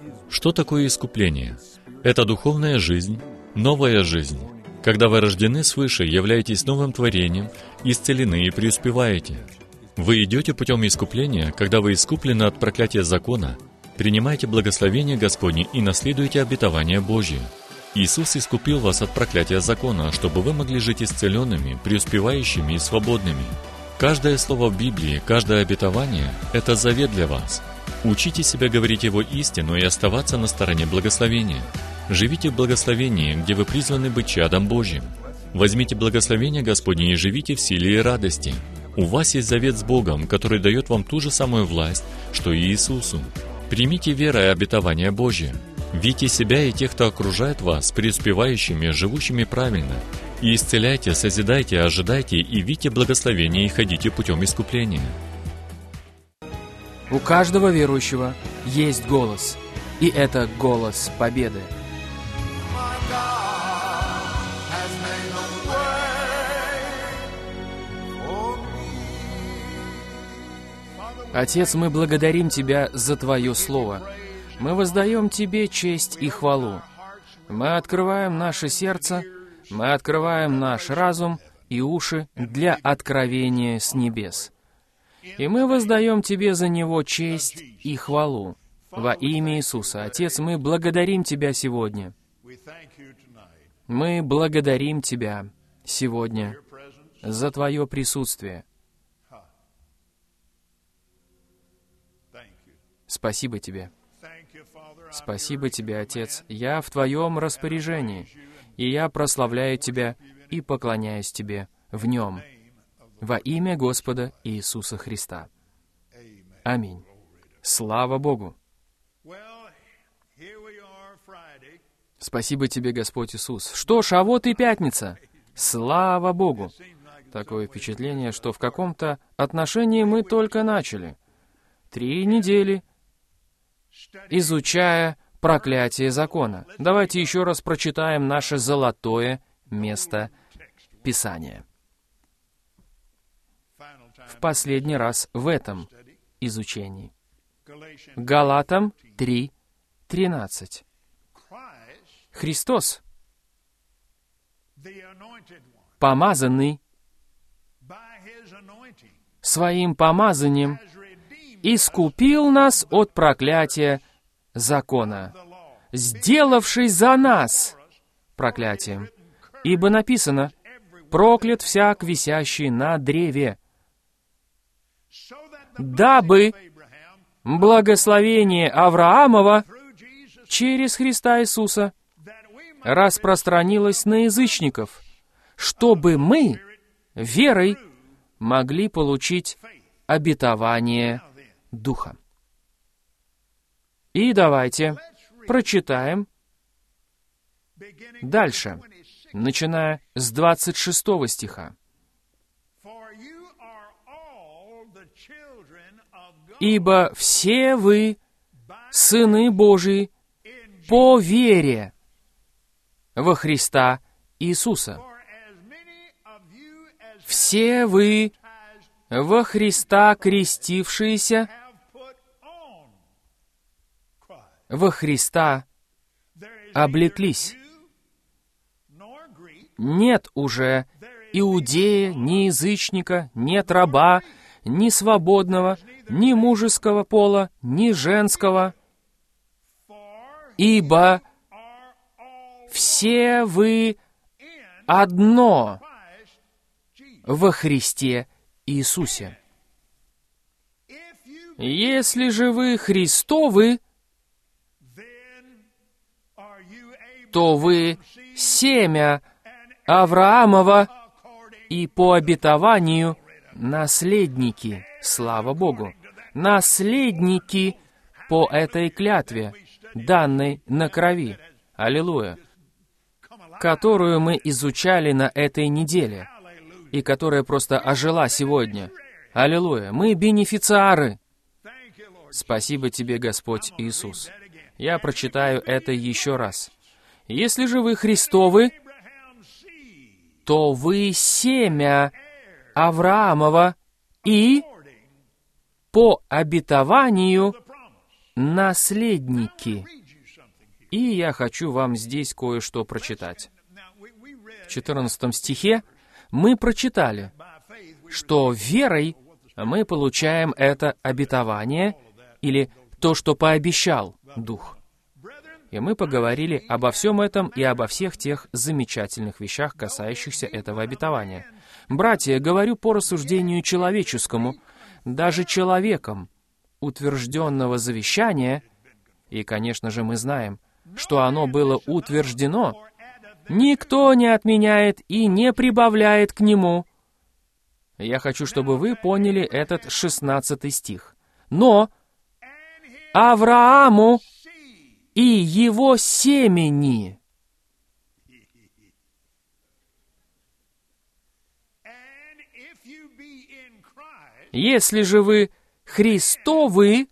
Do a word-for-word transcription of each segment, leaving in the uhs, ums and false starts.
Что такое искупление? Это духовная жизнь, новая жизнь. Когда вы рождены свыше, являетесь новым творением, исцелены и преуспеваете. Вы идете путем искупления, когда вы искуплены от проклятия закона, принимаете благословение Господне и наследуете обетование Божье. Иисус искупил вас от проклятия закона, чтобы вы могли жить исцеленными, преуспевающими и свободными. Каждое слово в Библии, каждое обетование – это завет для вас. Учите себя говорить Его истину и оставаться на стороне благословения. Живите в благословении, где вы призваны быть чадом Божьим. Возьмите благословение Господне и живите в силе и радости. У вас есть завет с Богом, который дает вам ту же самую власть, что и Иисусу. Примите верой обетование Божье. Видите себя и тех, кто окружает вас, преуспевающими, живущими правильно. И исцеляйте, созидайте, ожидайте и видите благословение и ходите путем искупления. У каждого верующего есть голос, и это голос победы. Отец, мы благодарим Тебя за Твое Слово. Мы воздаем Тебе честь и хвалу. Мы открываем наше сердце, мы открываем наш разум и уши для откровения с небес. И мы воздаем Тебе за него честь и хвалу. Во имя Иисуса. Отец, мы благодарим Тебя сегодня. Мы благодарим Тебя сегодня за Твое присутствие. Спасибо Тебе. Спасибо Тебе, Отец. Я в Твоем распоряжении, и я прославляю Тебя и поклоняюсь Тебе в Нем. Во имя Господа Иисуса Христа. Аминь. Слава Богу. Спасибо Тебе, Господь Иисус. Что ж, а вот и пятница. Слава Богу. Такое впечатление, что в каком-то отношении мы только начали. Три недели, изучая проклятие закона. Давайте еще раз прочитаем наше золотое место Писания. В последний раз в этом изучении. Галатам три тринадцать. Христос, помазанный своим помазанием, искупил нас от проклятия закона, сделавшись за нас проклятием. Ибо написано: «Проклят всяк, висящий на древе», дабы благословение Авраамова через Христа Иисуса распространилось на язычников, чтобы мы верой могли получить обетование Духа. И давайте прочитаем дальше, начиная с двадцать шестого стиха. «Ибо все вы, сыны Божии, по вере во Христа Иисуса. Все вы во Христа крестившиеся, во Христа облеклись. Нет уже иудея, ни язычника, нет раба, ни свободного, ни мужеского пола, ни женского, ибо все вы одно во Христе Иисусе. Если же вы Христовы, то вы семя Авраамова и по обетованию наследники, слава Богу, наследники по этой клятве, данной на крови, аллилуйя, которую мы изучали на этой неделе, и которая просто ожила сегодня. Аллилуйя! Мы бенефициары. Спасибо Тебе, Господь Иисус. Я прочитаю это еще раз. Если же вы Христовы, то вы семя Авраамова и по обетованию наследники. И я хочу вам здесь кое-что прочитать. В четырнадцатом стихе мы прочитали, что верой мы получаем это обетование, или то, что пообещал Дух. И мы поговорили обо всем этом и обо всех тех замечательных вещах, касающихся этого обетования. Братья, говорю по рассуждению человеческому, даже человеком утвержденного завещания, и, конечно же, мы знаем, что оно было утверждено, никто не отменяет и не прибавляет к нему. Я хочу, чтобы вы поняли этот шестнадцатый стих. Но Аврааму и его семени. Если же вы Христовы,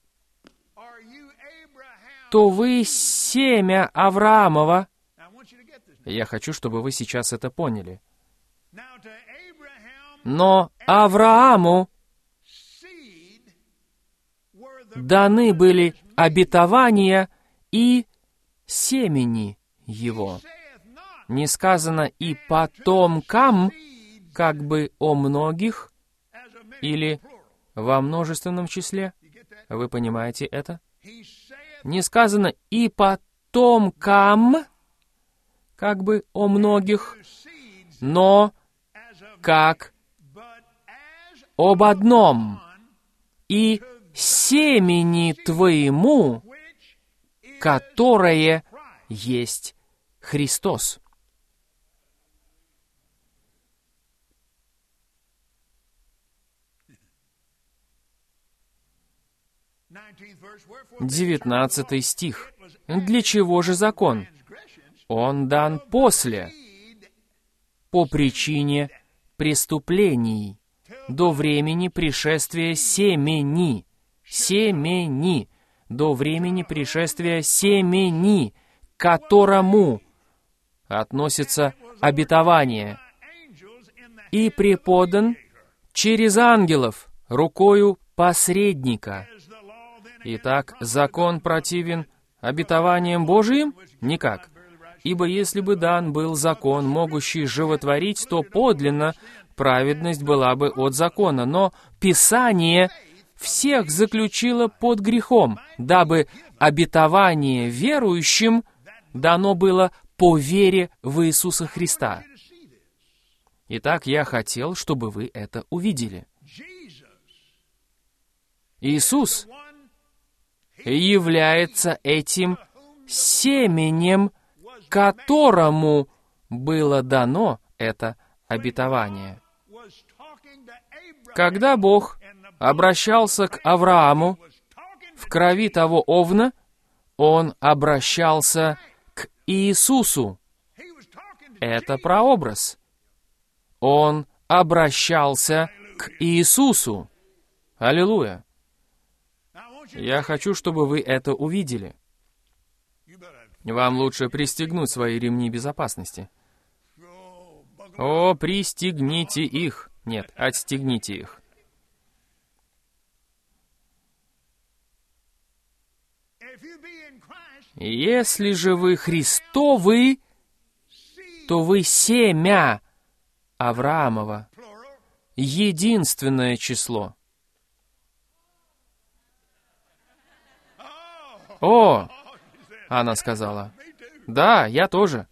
то вы семя Авраамова. Я хочу, чтобы вы сейчас это поняли. Но Аврааму даны были обетования и семени его. Не сказано «и потомкам», как бы о многих, или во множественном числе. Вы понимаете это? Не сказано «и потомкам», как бы о многих, но как об одном, и семени твоему, которое есть Христос. Девятнадцатый стих. Для чего же закон? Он дан после, по причине преступлений, до времени пришествия семени, семени, до времени пришествия семени, к которому относится обетование, и преподан через ангелов рукою посредника. Итак, закон противен обетованиям Божиим? Никак. Ибо если бы дан был закон, могущий животворить, то подлинно праведность была бы от закона. Но Писание всех заключило под грехом, дабы обетование верующим дано было по вере в Иисуса Христа. Итак, я хотел, чтобы вы это увидели. Иисус является этим семенем, которому было дано это обетование. Когда Бог обращался к Аврааму в крови того овна, Он обращался к Иисусу. Это прообраз. Он обращался к Иисусу. Аллилуйя. Я хочу, чтобы вы это увидели. Вам лучше пристегнуть свои ремни безопасности. О, пристегните их. Нет, отстегните их. Если же вы Христовы, то вы семя Авраамова. Единственное число. О, она сказала, да, я тоже.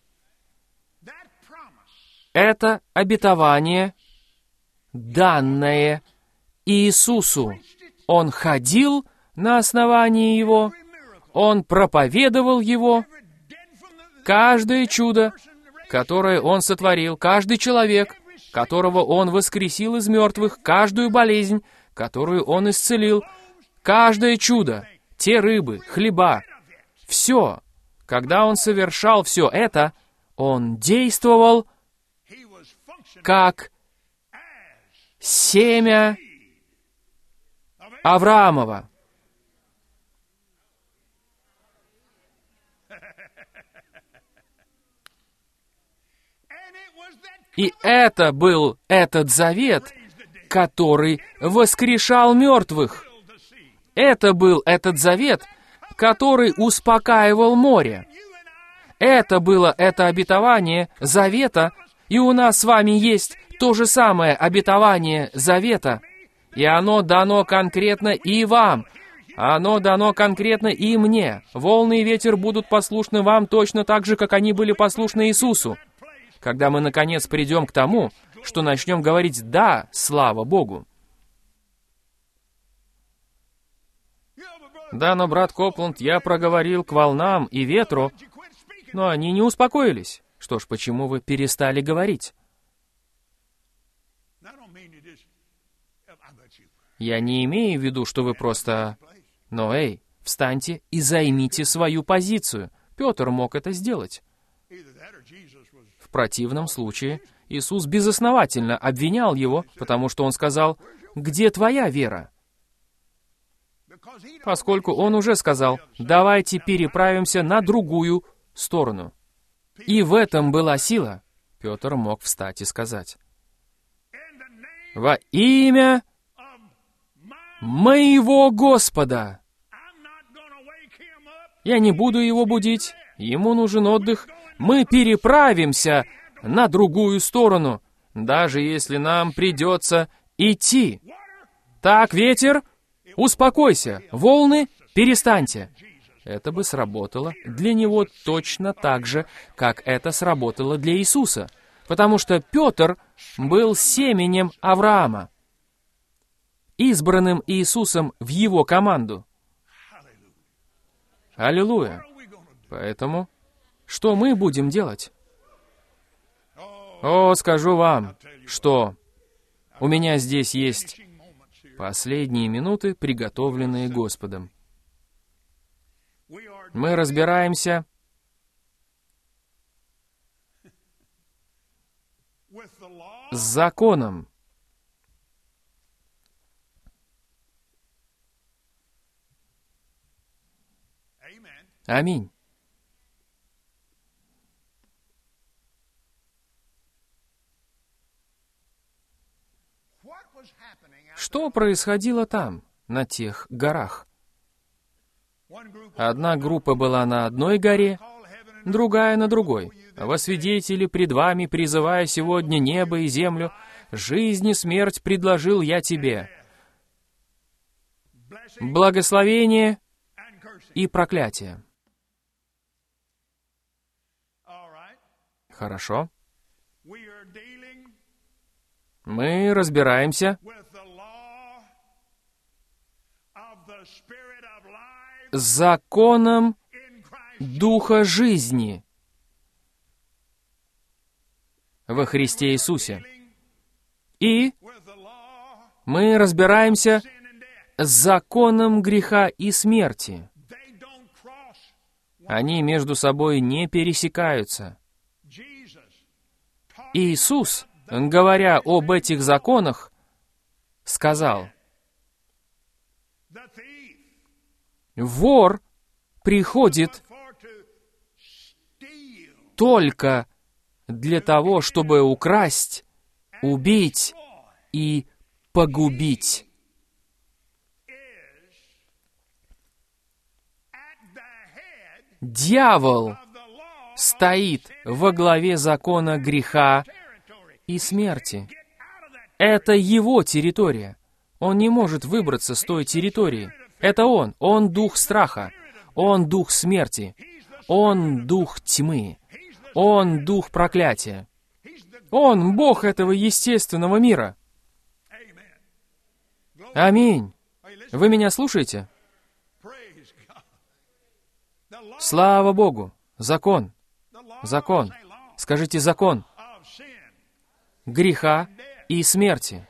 Это обетование, данное Иисусу. Он ходил на основании его, Он проповедовал его. Каждое чудо, которое Он сотворил, каждый человек, которого Он воскресил из мертвых, каждую болезнь, которую Он исцелил, каждое чудо, те рыбы, хлеба, все. Когда Он совершал все это, Он действовал как семя Авраамова. И это был этот завет, который воскрешал мертвых. Это был этот завет, который успокаивал море. Это было это обетование завета, и у нас с вами есть то же самое обетование завета, и оно дано конкретно и вам. Оно дано конкретно и мне. Волны и ветер будут послушны вам точно так же, как они были послушны Иисусу. Когда мы, наконец, придем к тому, что начнем говорить «да, слава Богу». Да, но, брат Копланд, я проговорил к волнам и ветру, но они не успокоились. Что ж, почему вы перестали говорить? Я не имею в виду, что вы просто... Но, эй, встаньте и займите свою позицию. Петр мог это сделать. В противном случае Иисус безосновательно обвинял его, потому что он сказал: «Где твоя вера?» Поскольку он уже сказал: «Давайте переправимся на другую сторону». И в этом была сила. Петр мог встать и сказать: «Во имя моего Господа». Я не буду его будить, ему нужен отдых. Мы переправимся на другую сторону, даже если нам придется идти. Так, ветер, успокойся, волны, перестаньте. Это бы сработало для него точно так же, как это сработало для Иисуса, потому что Петр был семенем Авраама, избранным Иисусом в его команду. Аллилуйя! Поэтому, что мы будем делать? О, скажу вам, что у меня здесь есть последние минуты, приготовленные Господом. Мы разбираемся с законом. Аминь. Что происходило там, на тех горах? Одна группа была на одной горе, другая на другой. Во свидетели пред вами, призывая сегодня небо и землю, жизнь и смерть предложил я тебе. Благословение и проклятие. Хорошо. Мы разбираемся с законом Духа жизни во Христе Иисусе. И мы разбираемся с законом греха и смерти. Они между собой не пересекаются. Иисус, говоря об этих законах, сказал: «Вор приходит только для того, чтобы украсть, убить и погубить». Дьявол стоит во главе закона греха и смерти. Это его территория. Он не может выбраться с той территории. Это он. Он дух страха. Он дух смерти. Он дух тьмы. Он дух проклятия. Он Бог этого естественного мира. Аминь. Вы меня слушаете? Слава Богу! Закон. Закон. Скажите закон. Греха и смерти.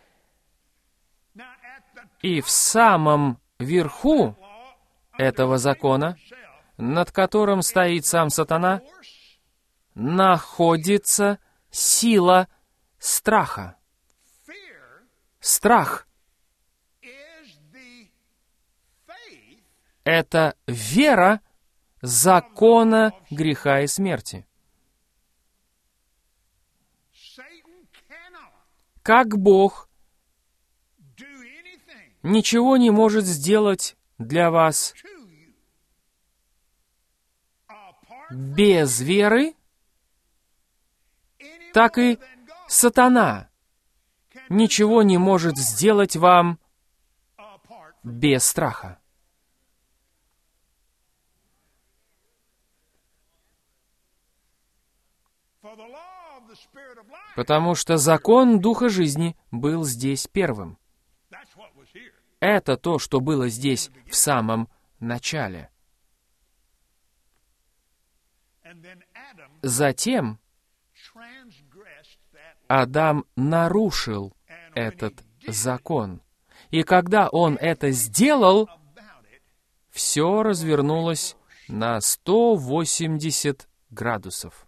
И в самом верху этого закона, над которым стоит сам сатана, находится сила страха. Страх — это вера закона греха и смерти. Как Бог ничего не может сделать для вас без веры, так и сатана ничего не может сделать вам без страха. Потому что закон Духа жизни был здесь первым. Это то, что было здесь в самом начале. Затем Адам нарушил этот закон. И когда он это сделал, все развернулось на сто восемьдесят градусов.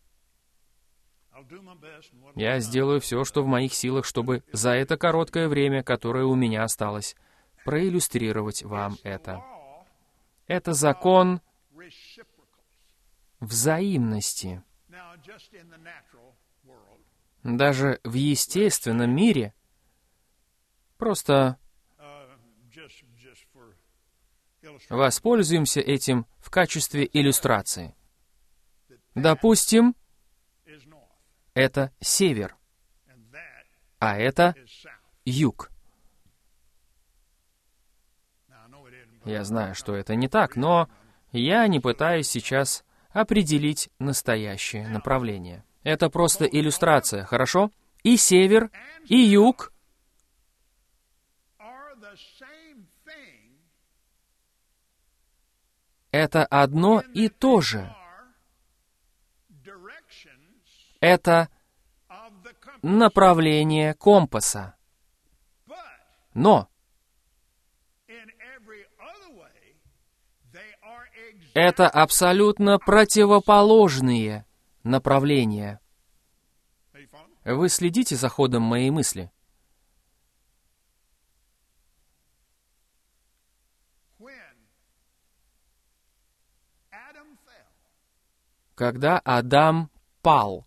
Я сделаю все, что в моих силах, чтобы за это короткое время, которое у меня осталось, проиллюстрировать вам это. Это закон взаимности. Даже в естественном мире, просто воспользуемся этим в качестве иллюстрации. Допустим, это север, а это юг. Я знаю, что это не так, но я не пытаюсь сейчас определить настоящее направление. Это просто иллюстрация, хорошо? И север, и юг — это одно и то же. Это направление компаса. Но это абсолютно противоположные направления. Вы следите за ходом моей мысли? Когда Адам пал,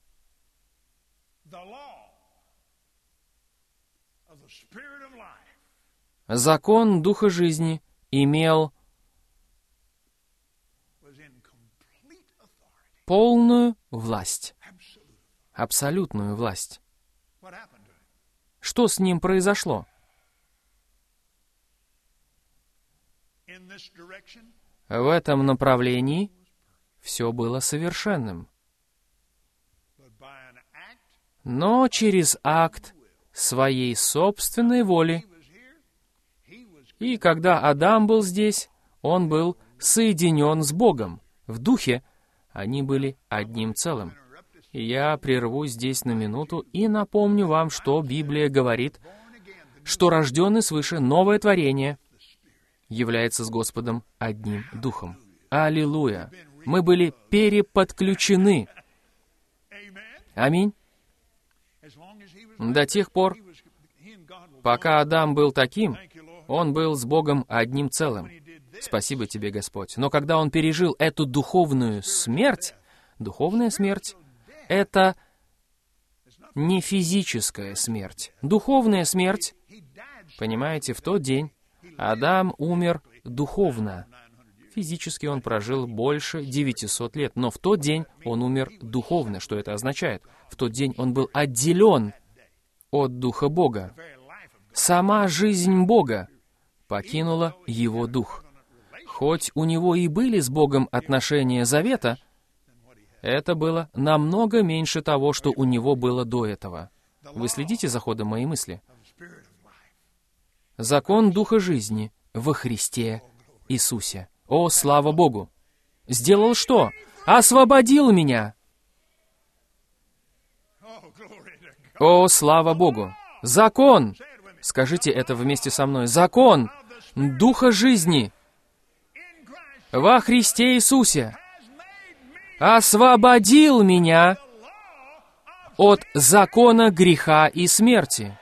закон Духа жизни имел полную власть, абсолютную власть. Что с ним произошло? В этом направлении все было совершенным. Но через акт своей собственной воли, и когда Адам был здесь, он был соединен с Богом. В духе они были одним целым. И я прервусь здесь на минуту и напомню вам, что Библия говорит, что рожденный свыше новое творение является с Господом одним духом. Аллилуйя! Мы были переподключены. Аминь. До тех пор, пока Адам был таким, он был с Богом одним целым. Спасибо тебе, Господь. Но когда он пережил эту духовную смерть, духовная смерть — это не физическая смерть. Духовная смерть, понимаете, в тот день Адам умер духовно. Физически он прожил больше девятисот лет, но в тот день он умер духовно. Что это означает? В тот день он был отделен от Духа Бога. Сама жизнь Бога покинула его дух. Хоть у него и были с Богом отношения завета, это было намного меньше того, что у него было до этого. Вы следите за ходом моей мысли? Закон Духа жизни во Христе Иисусе. О, слава Богу! Сделал что? Освободил меня! О, слава Богу! Закон! Скажите это вместе со мной. Закон Духа жизни во Христе Иисусе освободил меня от закона греха и смерти.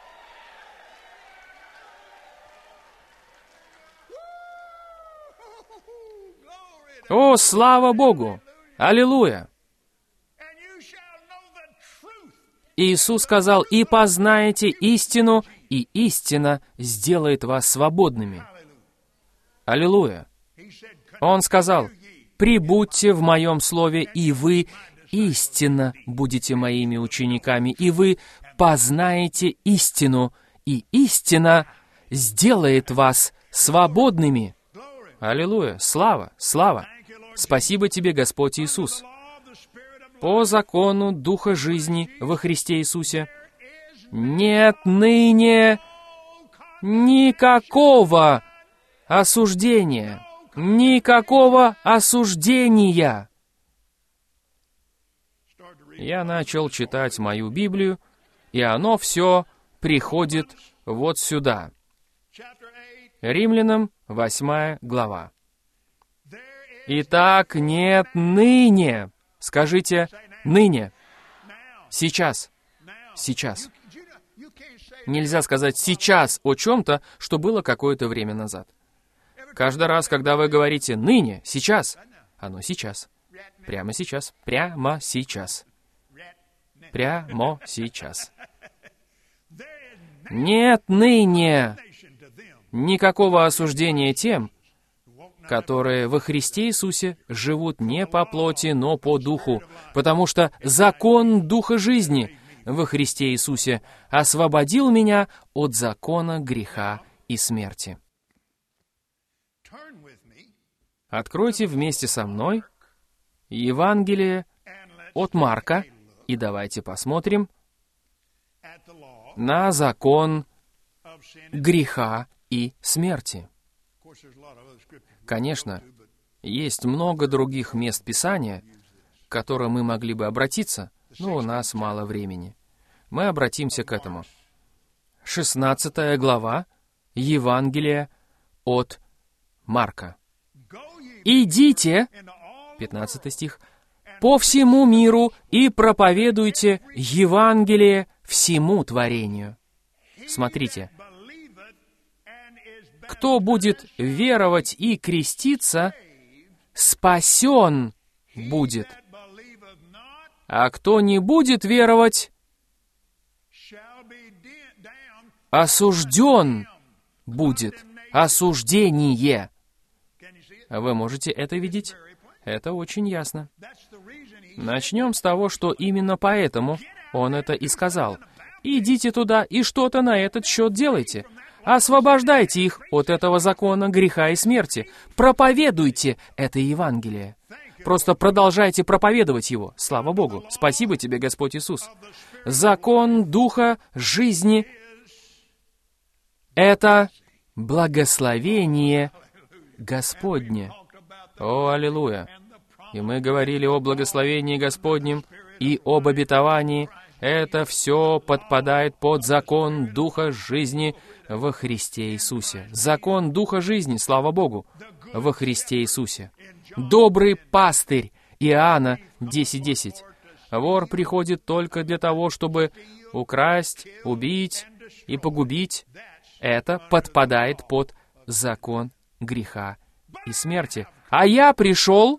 О, слава Богу! Аллилуйя! Иисус сказал: «И познаете истину, и истина сделает вас свободными». Аллилуйя! Он сказал, «Прибудьте в Моем Слове, и вы истинно будете Моими учениками, и вы познаете истину, и истина сделает вас свободными». Аллилуйя! Слава! Слава! Спасибо Тебе, Господь Иисус! По закону Духа жизни во Христе Иисусе нет ныне никакого осуждения, никакого осуждения. Я начал читать мою Библию, и оно все приходит вот сюда. Римлянам, восьмая глава. Итак, нет ныне. Скажите, ныне. Сейчас. Сейчас. Нельзя сказать «сейчас» о чем-то, что было какое-то время назад. Каждый раз, когда вы говорите «ныне», «сейчас», оно сейчас. Прямо сейчас. Прямо сейчас. Прямо сейчас. Нет ныне никакого осуждения тем, которые во Христе Иисусе живут не по плоти, но по духу, потому что закон Духа жизни во Христе Иисусе освободил меня от закона греха и смерти. Откройте вместе со мной Евангелие от Марка, и давайте посмотрим на закон греха и смерти. Конечно, есть много других мест Писания, к которым мы могли бы обратиться, но у нас мало времени. Мы обратимся к этому. шестнадцатая глава Евангелия от Марка. «Идите», пятнадцатый стих, «по всему миру и проповедуйте Евангелие всему творению». Смотрите. Кто будет веровать и креститься, спасен будет. А кто не будет веровать, осужден будет. Осуждение. Вы можете это видеть? Это очень ясно. Начнем с того, что именно поэтому он это и сказал. Идите туда и что-то на этот счет делайте. Освобождайте их от этого закона греха и смерти. Проповедуйте это Евангелие. Просто продолжайте проповедовать его. Слава Богу. Спасибо тебе, Господь Иисус. Закон Духа жизни — это благословение Господне. О, аллилуйя! И мы говорили о благословении Господнем и об обетовании. Это все подпадает под закон Духа жизни во Христе Иисусе. Закон Духа жизни, слава Богу, во Христе Иисусе. Добрый пастырь, Иоанна десять десять. Вор приходит только для того, чтобы украсть, убить и погубить. Это подпадает под закон греха и смерти. А я пришел,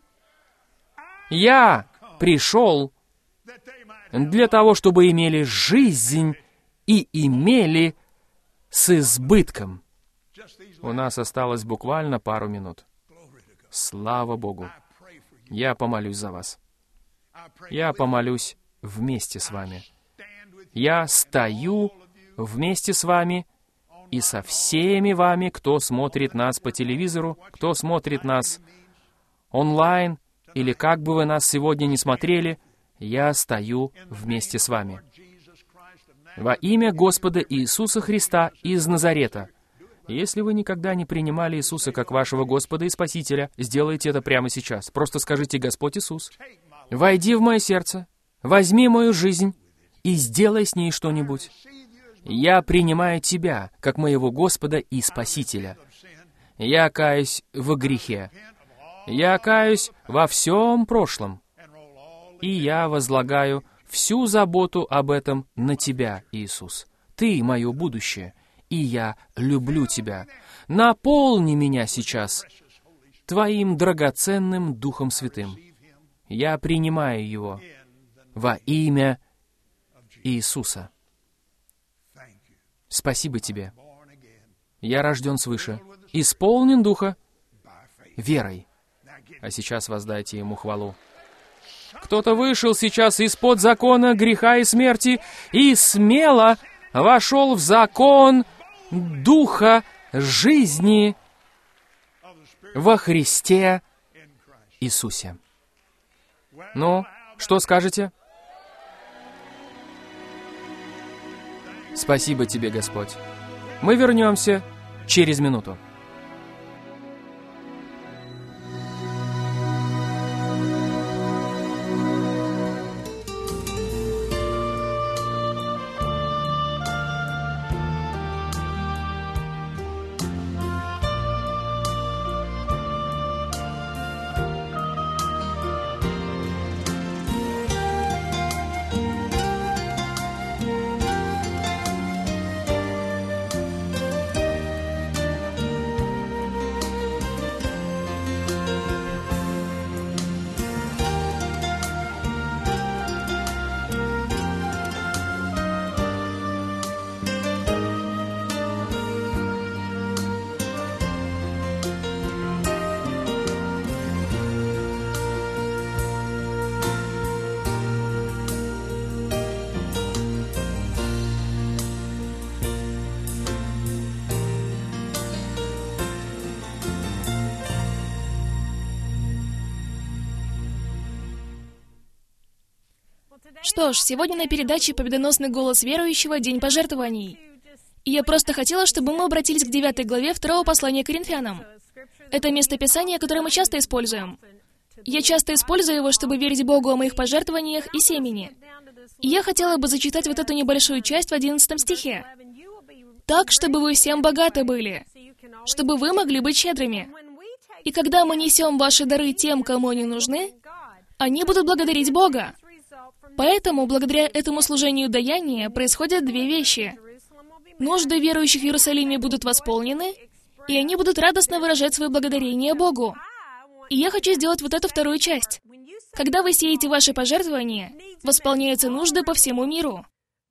я пришел для того, чтобы имели жизнь и имели с избытком. У нас осталось буквально пару минут. Слава Богу. Я помолюсь за вас. Я помолюсь вместе с вами. Я стою вместе с вами и со всеми вами, кто смотрит нас по телевизору, кто смотрит нас онлайн, или как бы вы нас сегодня не смотрели, я стою вместе с вами. Во имя Господа Иисуса Христа из Назарета. Если вы никогда не принимали Иисуса как вашего Господа и Спасителя, сделайте это прямо сейчас. Просто скажите: «Господь Иисус, войди в мое сердце, возьми мою жизнь и сделай с ней что-нибудь. Я принимаю Тебя как моего Господа и Спасителя. Я каюсь в грехе. Я каюсь во всем прошлом. И я возлагаю всю заботу об этом на Тебя, Иисус. Ты — мое будущее, и я люблю Тебя. Наполни меня сейчас Твоим драгоценным Духом Святым. Я принимаю Его во имя Иисуса. Спасибо Тебе. Я рожден свыше, исполнен Духа верой. А сейчас воздайте Ему хвалу. Кто-то вышел сейчас из-под закона греха и смерти и смело вошел в закон Духа жизни во Христе Иисусе. Ну, что скажете? Спасибо Тебе, Господь. Мы вернемся через минуту. Что ж, сегодня на передаче «Победоносный голос верующего. День пожертвований». И я просто хотела, чтобы мы обратились к девятой главе второго послания к Коринфянам. Это местописание, которое мы часто используем. Я часто использую его, чтобы верить Богу о моих пожертвованиях и семени. И я хотела бы зачитать вот эту небольшую часть в одиннадцатом стихе. «Так, чтобы вы всем богаты были, чтобы вы могли быть щедрыми. И когда мы несем ваши дары тем, кому они нужны, они будут благодарить Бога. Поэтому, благодаря этому служению даяния, происходят две вещи. Нужды верующих в Иерусалиме будут восполнены, и они будут радостно выражать свое благодарение Богу. И я хочу сделать вот эту вторую часть. Когда вы сеете ваши пожертвования, восполняются нужды по всему миру.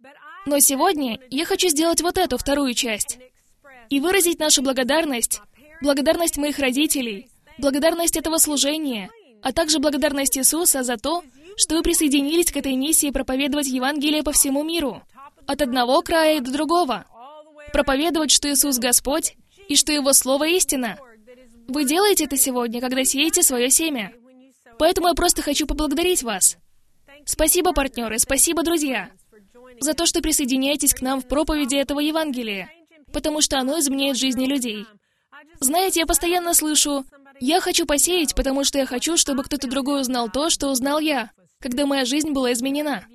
Но сегодня я хочу сделать вот эту вторую часть и выразить нашу благодарность, благодарность моих родителей, благодарность этого служения, а также благодарность Иисуса за то, что вы присоединились к этой миссии проповедовать Евангелие по всему миру, от одного края до другого, проповедовать, что Иисус Господь и что Его Слово истина. Вы делаете это сегодня, когда сеете свое семя. Поэтому я просто хочу поблагодарить вас. Спасибо, партнеры, спасибо, друзья, за то, что присоединяетесь к нам в проповеди этого Евангелия, потому что оно изменяет жизни людей. Знаете, я постоянно слышу: «Я хочу посеять, потому что я хочу, чтобы кто-то другой узнал то, что узнал я, когда моя жизнь была изменена».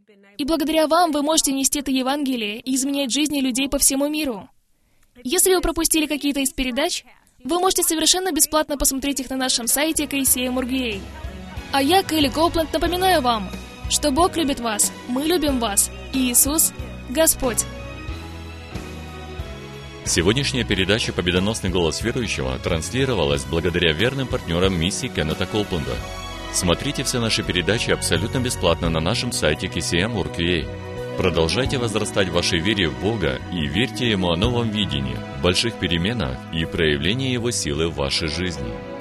И благодаря вам вы можете нести это Евангелие и изменять жизни людей по всему миру. Если вы пропустили какие-то из передач, вы можете совершенно бесплатно посмотреть их на нашем сайте кей си эм точка орг точка ю а. А я, Келли Коупленд, напоминаю вам, что Бог любит вас, мы любим вас, и Иисус — Господь. Сегодняшняя передача «Победоносный голос верующего» транслировалась благодаря верным партнерам миссии Кеннета Коупленда. Смотрите все наши передачи абсолютно бесплатно на нашем сайте кей си эм точка орг точка ю а. Продолжайте возрастать в вашей вере в Бога и верьте Ему о новом видении, больших переменах и проявлении Его силы в вашей жизни.